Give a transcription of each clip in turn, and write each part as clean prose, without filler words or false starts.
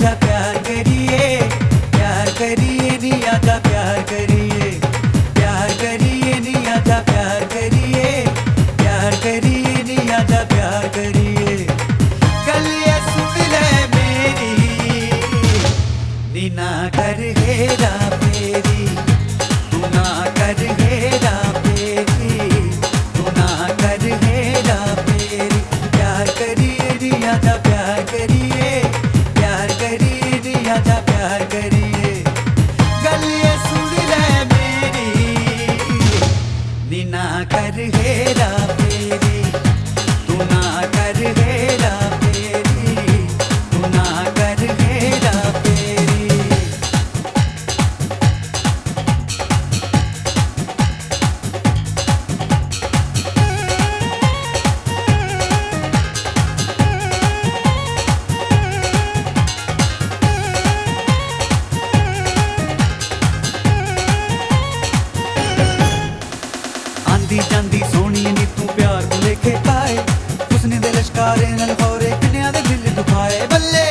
आजा प्यार करिए, प्यार करिए नी आजा प्यार करिए, प्यार करिए नी आजा प्यार करिए, प्यार करिए नी आजा प्यार करिए। गलियां सुन ले मेरी नी ना कर हेरा फेरी, तू ना कर हेरा फेरी, तू ना कर हेरा फेरी। प्यार करिए नी आजा प्यार करिए, प्यार करिए नी आजा प्यार करिए। गलियां सुन ले मेरी नी ना कर हेरा फेरी, तू ना कर हेरा फेरी, तू ना कर हेरा फेरी। आंदी जांदी सोहनी नी तू प्यार को लेके पाए, उसने दे लश्कारे नाल होरे कन्या दे दिल दुखाए। बल्ले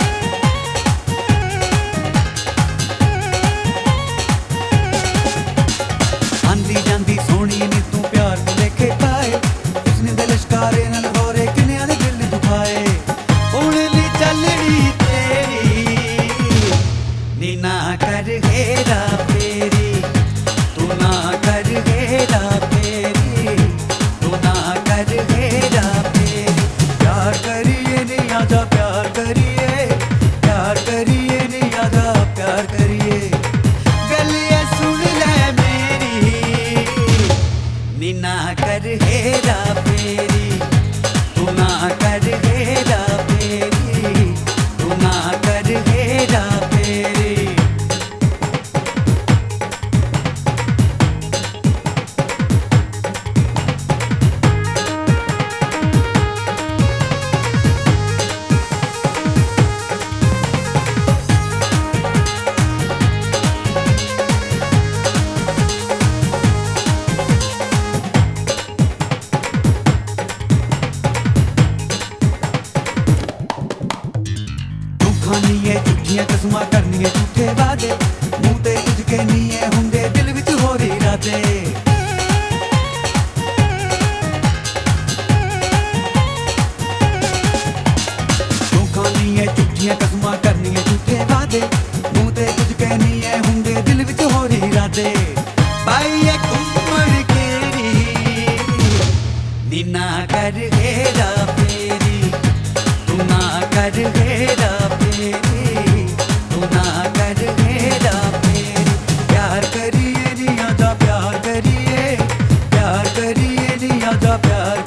आंदी जांदी सोहनी नी तू प्यार को लेके पाए, उसने दे लश्कारे नाल होरे कन्या दे दिल दुखाए। हुण ली चलनी तेरी नी ना कर हेरा फेरी, तू ना कर हेरा फेरी, तू ना कर हेरा फेरी। प्यार करिए नी आजा प्यार करिए, प्यार करिए नी आजा प्यार करिए। गलियां सुन ले मेरी नी ना कर हेरा फेरी, तू ना कर हेरा फेरी, तू ना कर हेरा फेरी। खानी है झूठियां कसमां करनी है झूठे वादे, मुंह ते कुछ कहनी है हुंदे दिल विच होर इरादे। तू खानी है झूठियां कसमां करनी है झूठे वादे, मुंह ते कुछ कहनी है हुंदे दिल विच होर इरादे। पाइए घुम्मण केरी नी ना कर हेरा फेरी, तू ना कर हेरा फेरी, तू ना कर हेरा फेरी। प्यार करिए नी आजा प्यार करिए, प्यार करिए नी आजा प्यार